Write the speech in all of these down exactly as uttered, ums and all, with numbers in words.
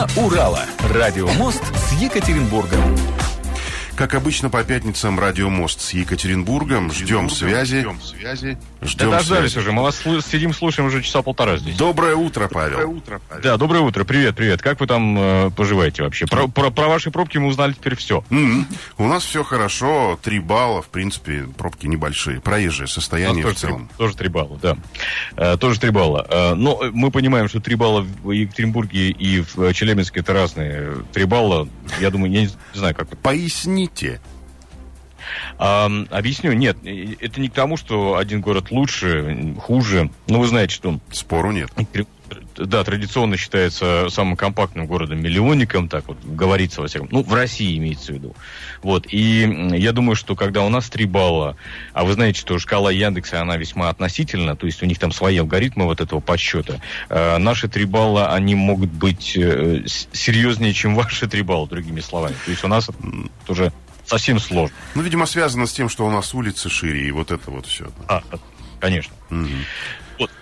Мимо Урала. Радио Мост с Екатеринбургом. Как обычно, по пятницам Радио Мост с Екатеринбургом. Ждем связи. Ждем связи. Ждем да дождались связи. уже. Мы вас слу- сидим, слушаем уже часа полтора здесь. Доброе утро, Павел. Доброе утро, Павел. Да, доброе утро. Привет, привет. Как вы там э, поживаете вообще? Про, про, про ваши пробки мы узнали теперь все. Mm-hmm. У нас все хорошо. Три балла, в принципе, пробки небольшие. Проезжее состояние в целом. три, тоже три балла, да. Э, тоже три балла. Э, но мы понимаем, что три балла в Екатеринбурге и в Челябинске это разные. Три балла, я думаю, я не знаю, как... Поясните. А, объясню. Нет, это не к тому, что один город лучше, хуже. Но вы знаете, что... Спору нет. Да, традиционно считается самым компактным городом-миллионником, так вот говорится во всяком. Ну, в России имеется в виду. Вот. И я думаю, что когда у нас три балла, а вы знаете, что шкала Яндекса, она весьма относительна, то есть у них там свои алгоритмы вот этого подсчета. Э, наши три балла, они могут быть э, серьезнее, чем ваши три балла, другими словами. То есть у нас это уже совсем сложно. Ну, видимо, связано с тем, что у нас улицы шире, и вот это вот все. А, конечно. Угу. Вот.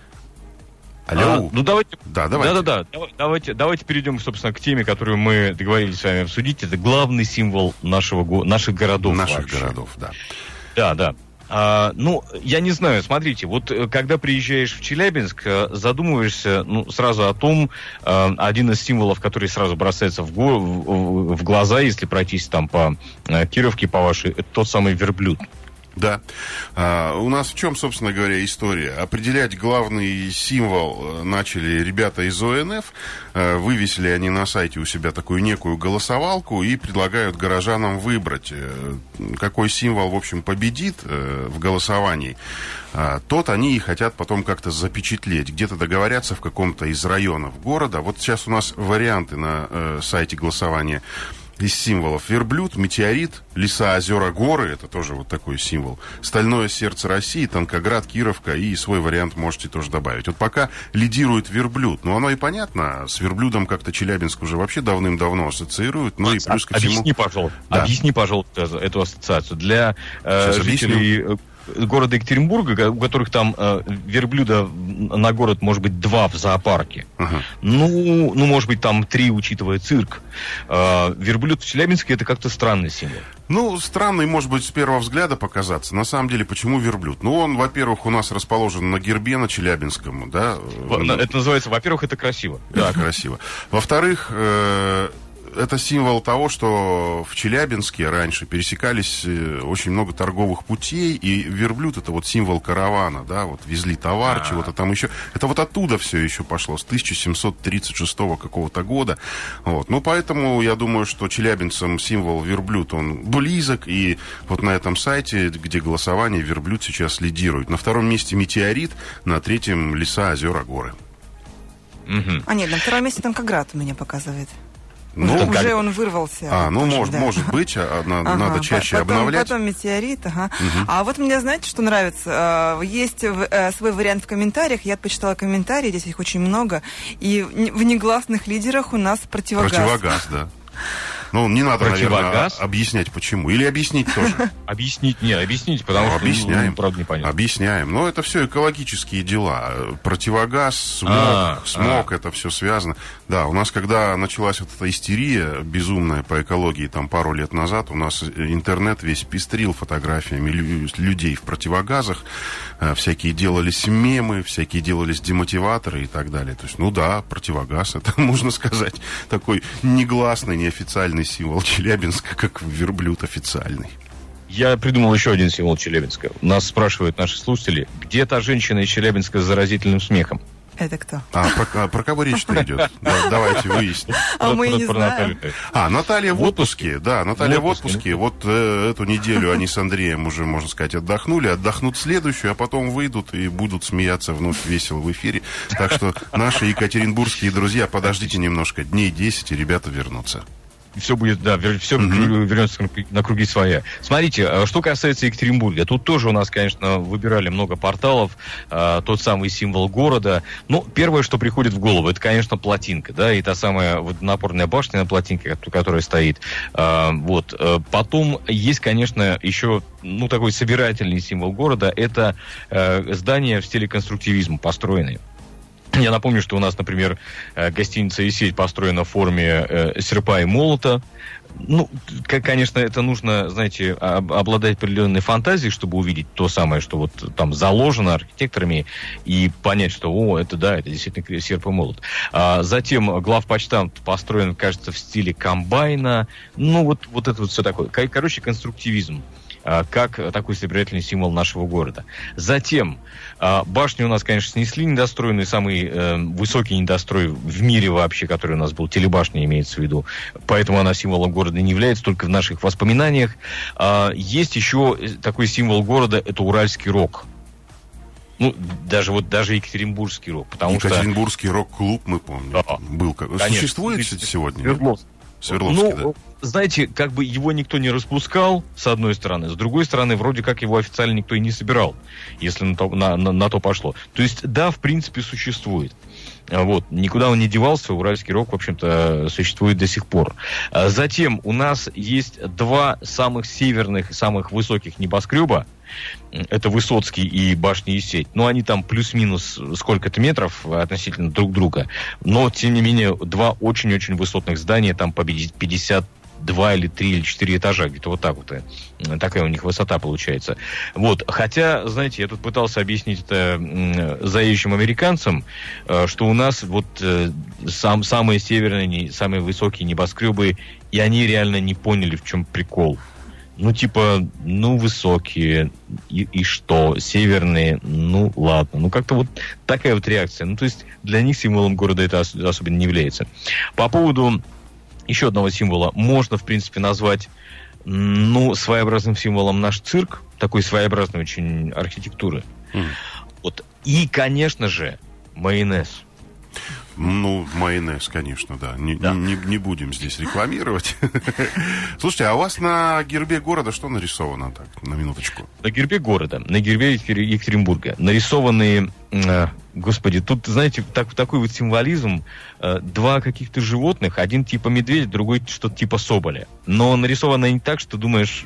Алло. А, ну, давайте... Да, давайте. Да-да-да. Давайте, давайте перейдем, собственно, к теме, которую мы договорились с вами обсудить. Это главный символ нашего, наших городов. Наших вообще. городов, да. Да, да. А, ну, я не знаю, смотрите, вот когда приезжаешь в Челябинск, задумываешься ну, сразу о том, э, один из символов, который сразу бросается в, го, в, в глаза, если пройтись там по э, Кировке, по вашей, это тот самый верблюд. Да. А, у нас в чем, собственно говоря, история? Определять главный символ начали ребята из О Эн Эф. А, вывесили они на сайте у себя такую некую голосовалку и предлагают горожанам выбрать, какой символ, в общем, победит в голосовании. А, тот они и хотят потом как-то запечатлеть. Где-то договорятся в каком-то из районов города. Вот сейчас у нас варианты на э, сайте голосования. Из символов: верблюд, метеорит, леса, озера, горы, это тоже вот такой символ. Стальное сердце России, Танкоград, Кировка, и свой вариант можете тоже добавить. Вот пока лидирует верблюд, но оно и понятно, с верблюдом как-то Челябинск уже вообще давным-давно ассоциирует, ну и плюс ко всему... Объясни, пожалуйста, да. объясни, пожалуйста, эту ассоциацию для э, жителей... Объясню. Города Екатеринбурга, у которых там э, верблюда на город, может быть, два в зоопарке. Uh-huh. Ну, ну, может быть, там три, учитывая цирк. Э, верблюд в Челябинске — это как-то странный символ. Ну, странный, может быть, с первого взгляда показаться. На самом деле, почему верблюд? Ну, он, во-первых, у нас расположен на гербе, на Челябинском, да? Это называется, во-первых, это красиво. Да, красиво. Во-вторых, э- это символ того, что в Челябинске раньше пересекались очень много торговых путей, и верблюд — это вот символ каравана, да, вот везли товар, А-а-а. чего-то там еще. Это вот оттуда все еще пошло, с тысяча семьсот тридцать шестого какого-то года. Вот. Ну, поэтому я думаю, что челябинцам символ верблюд, он близок, и вот на этом сайте, где голосование, верблюд сейчас лидирует. На втором месте метеорит, на третьем леса, озера, горы. Угу. А нет, на втором месте Танкоград у меня показывает. Ну, уже как... он вырвался. А, ну, тоже, может, да. может быть, а, на, ага, надо чаще потом, обновлять. Потом метеорит, ага. Угу. А вот мне, знаете, что нравится? Есть свой вариант в комментариях. Я почитала комментарии, здесь их очень много. И в негласных лидерах у нас противогаз. Противогаз, да. Ну, не надо, наверное, объяснять, почему. Или объяснить тоже. Объяснить, не, объяснить, потому что, объясняем, ну, правда, непонятно. Объясняем. Но это все экологические дела. Противогаз, смог, а, смог, а. это все связано. Да, у нас, когда началась вот эта истерия безумная по экологии, там, пару лет назад, у нас интернет весь пестрил фотографиями людей в противогазах. Всякие делались мемы, всякие делались демотиваторы и так далее. То есть, ну да, противогаз, это, можно сказать, такой негласный, неофициальный символ Челябинска, как верблюд официальный. Я придумал еще один символ Челябинска. Нас спрашивают наши слушатели, где та женщина из Челябинска с заразительным смехом? Это кто? А, про, про кого речь-то идет? Давайте выясним. А мы не знаем. А, Наталья в отпуске. Да, Наталья в отпуске. Вот эту неделю они с Андреем уже, можно сказать, отдохнули. Отдохнут следующую, а потом выйдут и будут смеяться вновь весело в эфире. Так что наши екатеринбургские друзья, подождите немножко. Дней десять, и ребята вернутся. Все будет, да, все mm-hmm. вернется на круги своя. Смотрите, что касается Екатеринбурга, тут тоже у нас, конечно, выбирали много порталов, э, тот самый символ города. Ну, первое, что приходит в голову, это, конечно, плотинка, да, и та самая водонапорная башня на плотинке, которая стоит. Э, вот. Потом есть, конечно, еще, ну, такой собирательный символ города, это э, здание в стиле конструктивизма построенные. Я напомню, что у нас, например, гостиница «Есеть» построена в форме серпа и молота. Ну, конечно, это нужно, знаете, обладать определенной фантазией, чтобы увидеть то самое, что вот там заложено архитекторами, и понять, что, о, это да, это действительно серп и молот. А затем главпочтамт построен, кажется, в стиле комбайна. Ну, вот, вот это вот все такое. Короче, конструктивизм, как такой собирательный символ нашего города. Затем башню у нас, конечно, снесли недостроенный, самый э, высокий недострой в мире вообще, который у нас был, телебашня имеется в виду. Поэтому она символом города не является, только в наших воспоминаниях. А, есть еще такой символ города, это Уральский рок. Ну, даже вот даже Екатеринбургский рок. Потому Екатеринбургский что... рок-клуб, мы помним, да. был. Конечно. Существует сегодня? Свердловск. Свердловский, ну, да. Знаете, как бы его никто не распускал, с одной стороны. С другой стороны, вроде как его официально никто и не собирал, если на то, на, на, на то пошло. То есть, да, в принципе, существует. Вот. Никуда он не девался, Уральский рок, в общем-то, существует до сих пор. Затем у нас есть два самых северных, самых высоких небоскреба. Это Высоцкий и башня Есеть. Ну, они там плюс-минус сколько-то метров относительно друг друга. Но, тем не менее, два очень-очень высотных здания, там по пятьдесят два или три или четыре этажа, где-то вот так вот. Такая у них высота получается. Вот. Хотя, знаете, я тут пытался объяснить это заезжим американцам, что у нас вот сам, самые северные, самые высокие небоскребы, и они реально не поняли, в чем прикол. Ну, типа, ну, высокие, и, и что? Северные, ну, ладно. Ну, как-то вот такая вот реакция. Ну, то есть, для них символом города это ос- особенно не является. По поводу еще одного символа можно, в принципе, назвать, ну, своеобразным символом наш цирк, такой своеобразной очень архитектуры. Mm. Вот. И, конечно же, майонез. Ну, майонез, конечно, да. Не, да. не, не будем здесь рекламировать. Слушайте, а у вас на гербе города что нарисовано так, на минуточку? На гербе города, на гербе Екатеринбурга нарисованы, э, господи, тут, знаете, так, такой вот символизм, э, два каких-то животных, один типа медведя, другой что-то типа соболя. Но нарисовано не так, что думаешь,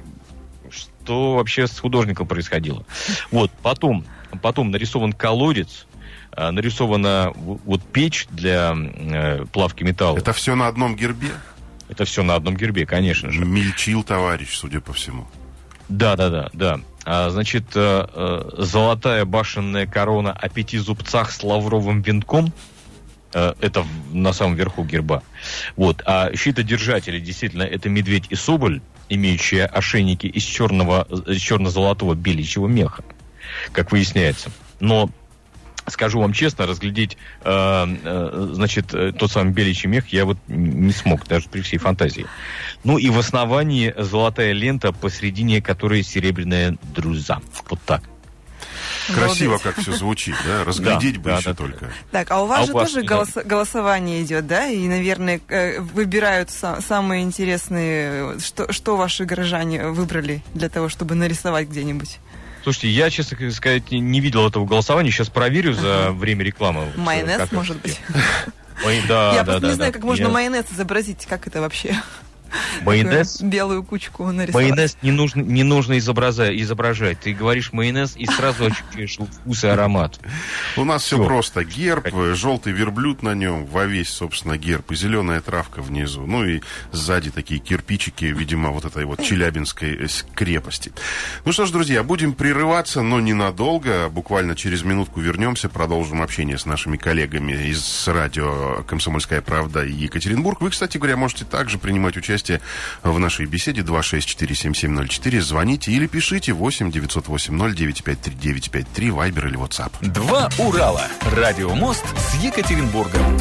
что вообще с художником происходило. Вот, потом, потом нарисован колодец, нарисована вот печь для э, плавки металла. Это все на одном гербе? Это все на одном гербе, конечно же. Мельчил товарищ, судя по всему. Да, да, да, да. А, значит, э, э, золотая башенная корона о пяти зубцах с лавровым венком. Э, это на самом верху герба. Вот. А щитодержатели, действительно, это медведь и соболь, имеющие ошейники из черного, из черно-золотого беличьего меха, как выясняется. Но скажу вам честно, разглядеть, э, э, значит, тот самый беличий мех я вот не смог, даже при всей фантазии. Ну и в основании золотая лента, посередине которой серебряная друза. Вот так. Красиво, как все звучит, да? Разглядеть да, бы да, еще да, только. Да. Так, а у вас а же у вас, тоже да. голос, голосование идет, да? И, наверное, выбирают сам, самые интересные, что, что ваши горожане выбрали для того, чтобы нарисовать где-нибудь? Слушайте, я, честно сказать, не видел этого голосования. Сейчас проверю за uh-huh. время рекламы. Майонез, как может быть? Ой, да, я да, просто да, не знаю, да. как можно я... майонез изобразить, как это вообще? Майонез? Белую кучку нарисовать. Майонез не нужно, не нужно изображать, изображать. Ты говоришь майонез и сразу ощущаешь вкус и аромат. У нас все, все просто. Герб, желтый верблюд на нем, во весь, собственно, герб, и зеленая травка внизу. Ну и сзади такие кирпичики, видимо, вот этой вот Челябинской крепости. Ну что ж, друзья, будем прерываться, но ненадолго. Буквально через минутку вернемся, продолжим общение с нашими коллегами из радио «Комсомольская правда» и Екатеринбург. Вы, кстати говоря, можете также принимать участие в нашей беседе. Два шесть четыре семь семь ноль четыре. Звоните или пишите восемь девятьсот восемь ноль девять пять три девять пять три, Вайбер или WhatsApp. Два Урала. Радио Мост с Екатеринбургом.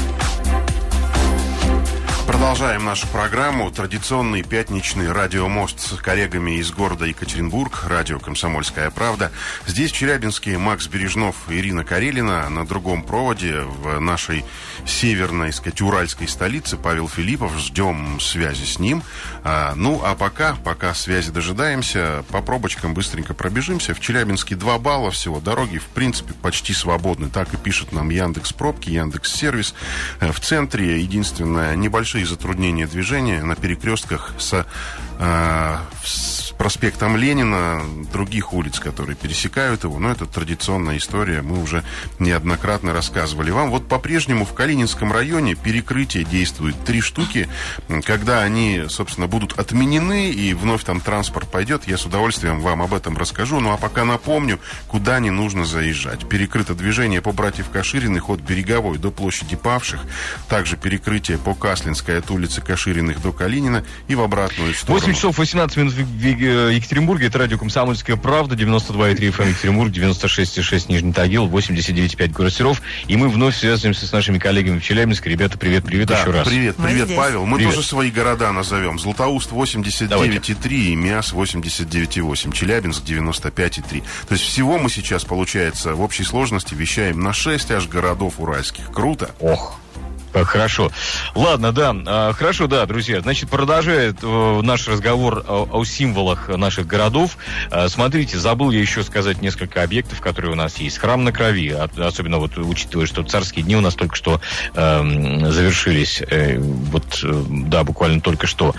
Продолжаем нашу программу. Традиционный пятничный радиомост с коллегами из города Екатеринбург. Радио «Комсомольская правда». Здесь в Челябинске Макс Бережнов и Ирина Карелина. На другом проводе в нашей северной, сказать, уральской столице Павел Филиппов. Ждем связи с ним. А, ну, а пока, пока связи дожидаемся, по пробочкам быстренько пробежимся. В Челябинске два балла всего. Дороги, в принципе, почти свободны. Так и пишет нам Яндекс.Пробки, Яндекс.Сервис. В центре единственное, небольшое затруднения движения на перекрестках с, э, с проспектом Ленина, других улиц, которые пересекают его. Но это традиционная история, мы уже неоднократно рассказывали вам. Вот по-прежнему в Калининском районе перекрытие действует три штуки. Когда они, собственно, будут отменены и вновь там транспорт пойдет, я с удовольствием вам об этом расскажу. Ну а пока напомню, куда не нужно заезжать. Перекрыто движение по Братьев Кашириных от Береговой до площади Павших. Также перекрытие по Каслинской от улицы Кашириных до Калинина и в обратную сторону. восемь часов восемнадцать минут в Екатеринбурге. Это радио «Комсомольская правда». девяносто два и три эф эм Екатеринбург, девяносто шесть и шесть Нижний Тагил, восемьдесят девять и пять город Серов. И мы вновь связываемся с нашими коллегами в Челябинске. Ребята, привет, привет да, еще раз. Привет, привет, мы Павел. Мы привет. тоже свои города назовем. Златоуст восемьдесят девять и три и МИАС восемьдесят девять и восемь. Челябинск девяносто пять и три. То есть всего мы сейчас, получается, в общей сложности вещаем на шесть аж городов уральских. Круто. Ох. Хорошо. Ладно, да. Хорошо, да, друзья. Значит, продолжает э, наш разговор о, о символах наших городов. Э, смотрите, забыл я еще сказать несколько объектов, которые у нас есть. Храм на Крови, от, особенно вот учитывая, что царские дни у нас только что э, завершились. Э, вот, э, да, буквально только что.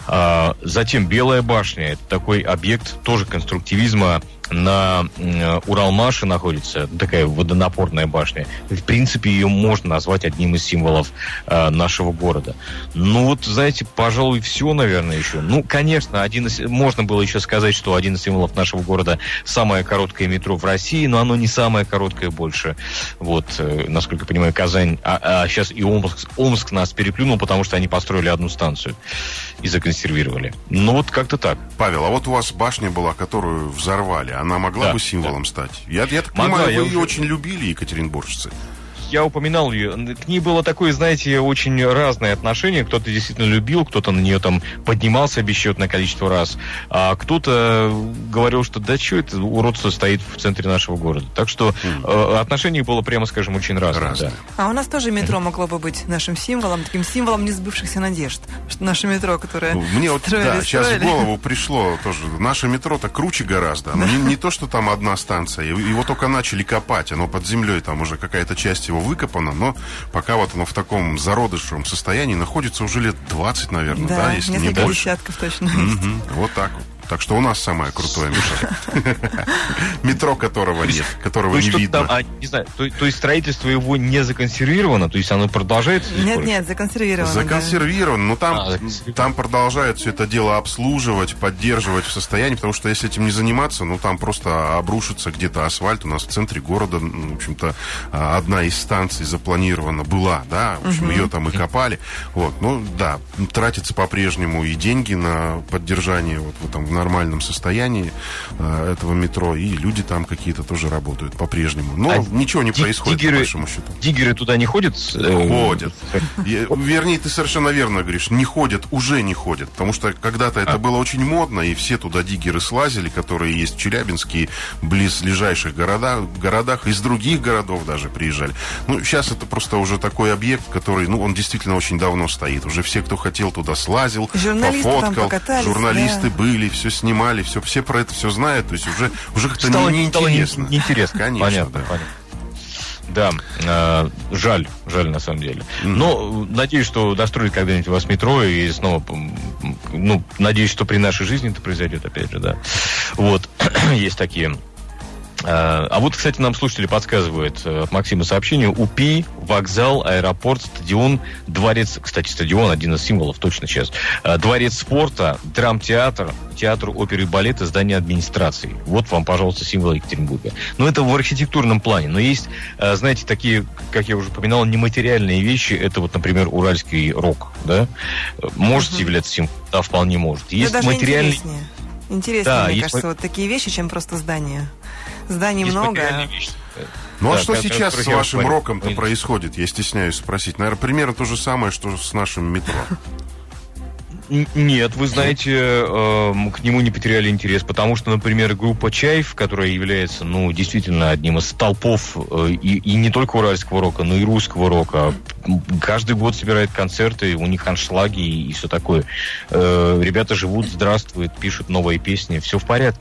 Э, затем Белая башня. Это такой объект тоже конструктивизма. На э, Уралмаше находится такая водонапорная башня. В принципе, ее можно назвать одним из символов э, нашего города. Ну вот, знаете, пожалуй, все, наверное, еще. Ну, конечно, один из, можно было еще сказать, что один из символов нашего города самое короткое метро в России, но оно не самое короткое больше. Вот, э, насколько я понимаю, Казань, а, а сейчас и Омск, Омск нас переплюнул, потому что они построили одну станцию и законсервировали. Ну вот как-то так. Павел, а вот у вас башня была, которую взорвали. Она могла да, бы символом да. стать? Я, я так Могла, понимаю, я вы ее уже... очень любили, екатеринбуржцы. Я упоминал ее. К ней было такое, знаете, очень разное отношение. Кто-то действительно любил, кто-то на нее там поднимался бесчетное количество раз. А кто-то говорил, что да что это уродство стоит в центре нашего города. Так что mm. э, отношение было, прямо скажем, очень разное. разное. Да. А у нас тоже метро могло бы быть нашим символом, таким символом несбывшихся надежд. Что наше метро, которое ну, мне вот строили, да, строили. сейчас в голову пришло тоже. Наше метро-то круче гораздо. Оно не, не то, что там одна станция. Его только начали копать. Оно под землей, там уже какая-то часть его выкопано, но пока вот оно в таком зародышевом состоянии находится уже лет двадцать, наверное, да, да если не несколько больше. десятков точно. Mm-hmm. Вот так вот. Так что у нас самое крутое метро. Метро, которого нет, которого не видно. Не знаю, то есть строительство его не законсервировано, то есть оно продолжается? Нет, нет, законсервировано. Законсервировано, но там там продолжают все это дело обслуживать, поддерживать в состоянии, потому что если этим не заниматься, ну там просто обрушится где-то асфальт. У нас в центре города, в общем-то, одна из станций запланирована была, да, в общем, ее там и копали. Вот, ну да, тратятся по-прежнему и деньги на поддержание вот в этом в нормальном состоянии э, этого метро, и люди там какие-то тоже работают по-прежнему. Но а ничего не происходит, диггеры, по большому счету. Диггеры туда не ходят? Ходят. Вернее, ты совершенно верно говоришь, не ходят, уже не ходят, потому что когда-то это было очень модно, и все туда диггеры слазили, которые есть в Челябинске, близлежащих городах, городах, из других городов даже приезжали. Ну, сейчас это просто уже такой объект, который, ну, он действительно очень давно стоит. Уже все, кто хотел, туда слазил, пофоткал, журналисты да. были, все снимали, все, все про это все знают, то есть уже, уже как-то стало, не, неинтересно. Не, неинтересно, конечно. Понятно, да. понятно. Да, э, жаль, жаль на самом деле. Mm-hmm. Но надеюсь, что достроят когда-нибудь у вас метро, и снова, ну, надеюсь, что при нашей жизни это произойдет, опять же, да. Вот, есть такие... А вот, кстати, нам слушатели подсказывают от Максима сообщение. УПИ, вокзал, аэропорт, стадион, дворец. Кстати, стадион один из символов точно сейчас. Дворец спорта, драмтеатр, театр оперы и балета, здание администрации. Вот вам, пожалуйста, символы Екатеринбурга. Но это в архитектурном плане. Но есть, знаете, такие, как я уже упоминал, нематериальные вещи. Это вот, например, уральский рок. Да? Может угу. являться символом? Да, вполне может. Есть даже материальные... интереснее. Интереснее, да, мне есть... кажется, вот такие вещи, чем просто здание. Зданий есть много. Ну да, а что сейчас с вашим я роком-то происходит? Я стесняюсь спросить. Наверное, примерно то же самое, что с нашим метро. Нет, вы знаете, э, к нему не потеряли интерес, потому что, например, группа «Чайф», которая является, ну, действительно одним из столпов э, и, и не только уральского рока, но и русского рока, каждый год собирает концерты, у них аншлаги и, и все такое. Э, ребята живут, здравствуют, пишут новые песни, все в порядке.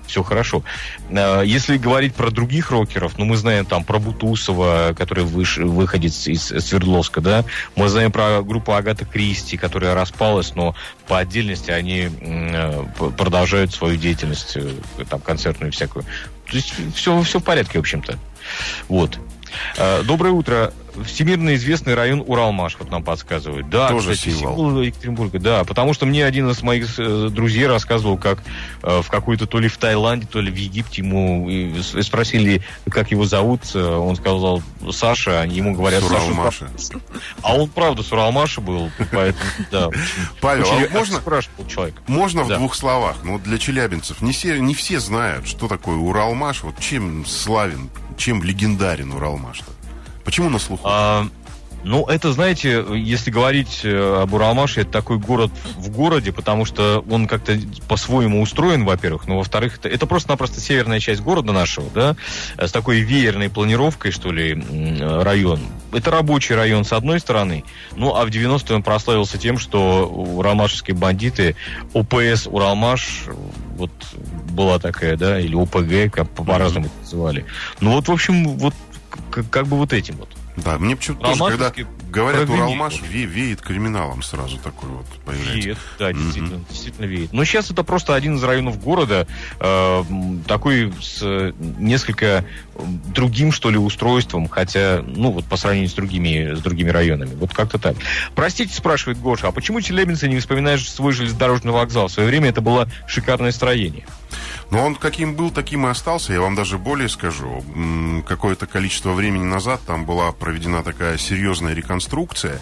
все хорошо. Если говорить про других рокеров, ну, мы знаем там про Бутусова, который выш... выходец из Свердловска, да, мы знаем про группу Агата Кристи, которая распалась, но по отдельности они продолжают свою деятельность, там, концертную всякую. То есть все, все в порядке, в общем-то. Вот. Доброе утро. Всемирно известный район Уралмаш, вот нам подсказывают. Да, тоже кстати, символ. символ Екатеринбурга, да, потому что мне один из моих друзей рассказывал, как э, в какой-то то ли в Таиланде, то ли в Египте ему и спросили, как его зовут, он сказал Саша, они ему говорят Уралмаша. А он правда с Уралмаша был, поэтому, да. Павел, а можно, спрашивал человек. Можно в да. двух словах? Ну, для челябинцев не все, не все знают, что такое Уралмаш, вот чем славен, чем легендарен Уралмаш-то? Почему на слуху? А, ну, это, знаете, если говорить об Уралмаше, это такой город в городе, потому что он как-то по-своему устроен, во-первых, но, во-вторых, это, это просто-напросто северная часть города нашего, да, с такой веерной планировкой, что ли, район. Это рабочий район, с одной стороны, ну, а в девяностые он прославился тем, что уралмашские бандиты, ОПС «Уралмаш», вот была такая, да, или ОПГ, как по-разному это называли. Ну, вот, в общем, вот Как, как бы вот этим вот. Да, мне почему-то тоже, когда говорят Уралмаш, ве, веет криминалом сразу такой вот появляется. Веет, да, действительно, mm-hmm. действительно веет. Но сейчас это просто один из районов города, э, такой с несколько другим, что ли, устройством, хотя, ну, вот по сравнению с другими, с другими районами. Вот как-то так. Простите, спрашивает Гоша, а почему челябинцы не вспоминаешь свой железнодорожный вокзал? В свое время это было шикарное строение. Но он каким был, таким и остался. Я вам даже более скажу. Какое-то количество времени назад там была проведена такая серьезная реконструкция,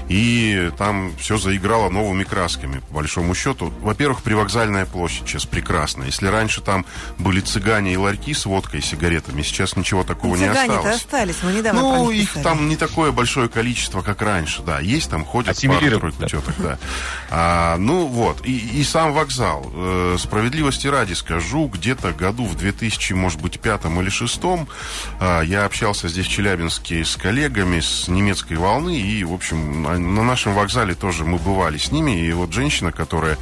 и там все заиграло новыми красками, по большому счету. Во-первых, привокзальная площадь сейчас прекрасная. Если раньше там были цыгане и ларьки с водкой и сигаретами, сейчас ничего такого ну, не осталось. Цыгане-то остались, мы недавно Ну, их писали. Там не такое большое количество, как раньше. Да, есть там, ходят пару-тройку да. теток, да. А, ну, вот. И, и сам вокзал. Э, справедливости ради скажу, где-то году в две тысячи, может быть, пятом или шестом э, я общался здесь в Челябинске с коллегами с немецкой волны, и, в общем, на, на нашем вокзале тоже мы бывали с ними, и вот женщина, которая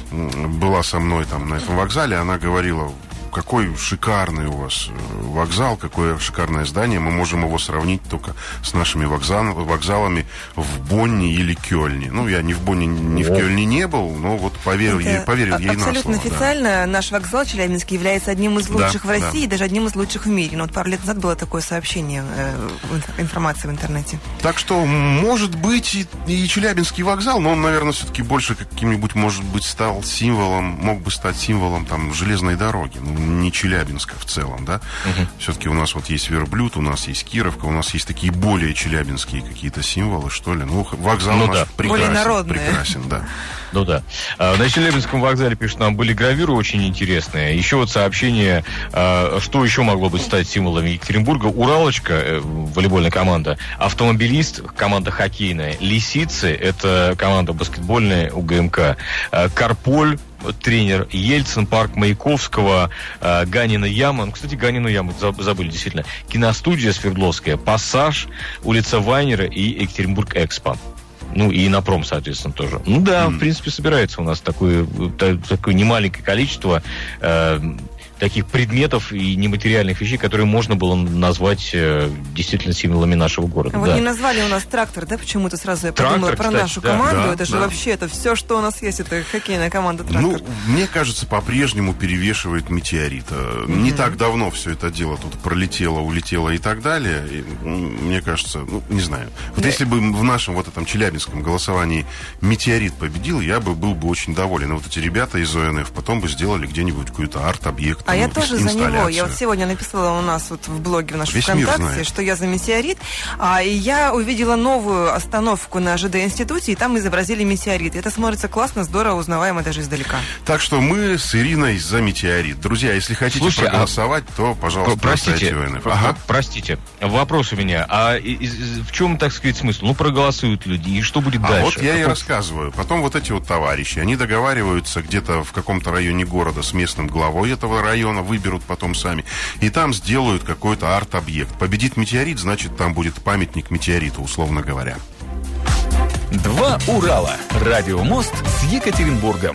была со мной там на этом вокзале, она говорила: какой шикарный у вас вокзал, какое шикарное здание. Мы можем его сравнить только с нашими вокзал, вокзалами в Бонне или Кёльне. Ну, я ни в Бонне, ни в Кёльне не был, но вот поверил, ей, поверил ей на слово. Абсолютно официально да. Наш вокзал челябинский является одним из лучших да, в России, да. даже одним из лучших в мире. Но вот пару лет назад было такое сообщение, э, информация в интернете. Так что, может быть, и, и Челябинский вокзал, но он, наверное, все-таки больше каким-нибудь, может быть, стал символом, мог бы стать символом там железной дороги. Ну, не Челябинска в целом, да. Угу. Все-таки у нас вот есть Верблюд, у нас есть Кировка, у нас есть такие более челябинские какие-то символы, что ли. Ну, вокзал ну, наш да. прекрасен, прекрасен, да. Ну да. На Челябинском вокзале, пишут нам, были гравюры очень интересные. Еще вот сообщение, что еще могло быть стать символами Екатеринбурга. Уралочка, волейбольная команда, Автомобилист, команда хоккейная, Лисицы, это команда баскетбольная УГМК, Карполь, тренер Ельцин, парк Маяковского, э, Ганина яма. Ну, кстати, Ганину яму забыли, действительно. Киностудия Свердловская, Пассаж, улица Вайнера и Екатеринбург Экспо. Ну, и Инопром, соответственно, тоже. Ну да, mm. в принципе, собирается у нас такое, такое немаленькое количество э, таких предметов и нематериальных вещей, которые можно было назвать э, действительно символами нашего города. Вот да. не назвали у нас трактор, да, почему-то сразу я трактор, подумала про кстати, нашу да, команду. да, это же да. вообще, это все, что у нас есть, это хоккейная команда трактор. Ну, мне кажется, по-прежнему перевешивает метеорит. Mm-hmm. Не так давно все это дело тут пролетело, улетело и так далее. И, мне кажется, ну, не знаю. Вот да. если бы в нашем вот этом челябинском голосовании метеорит победил, я бы был бы очень доволен. И вот эти ребята из ОНФ потом бы сделали где-нибудь какой-то арт-объект. А ну, я тоже за него. Я вот сегодня написала у нас вот в блоге в нашем Весь ВКонтакте, что я за метеорит. А, и я увидела новую остановку на ЖД-институте, и там изобразили метеорит. И это смотрится классно, здорово, узнаваемо даже издалека. Так что мы с Ириной за метеорит. Друзья, если хотите Слушайте, проголосовать, а... то, пожалуйста, простите, ОНФ. Ага. Простите, вопрос у меня. А в чем, так сказать, смысл? Ну, проголосуют люди, и что будет а дальше? вот я Каков... и рассказываю. Потом вот эти вот товарищи, они договариваются где-то в каком-то районе города с местным главой этого района, выберут потом сами. И там сделают какой-то арт-объект. Победит метеорит, значит, там будет памятник метеориту, условно говоря. Два Урала. Радио Мост с Екатеринбургом.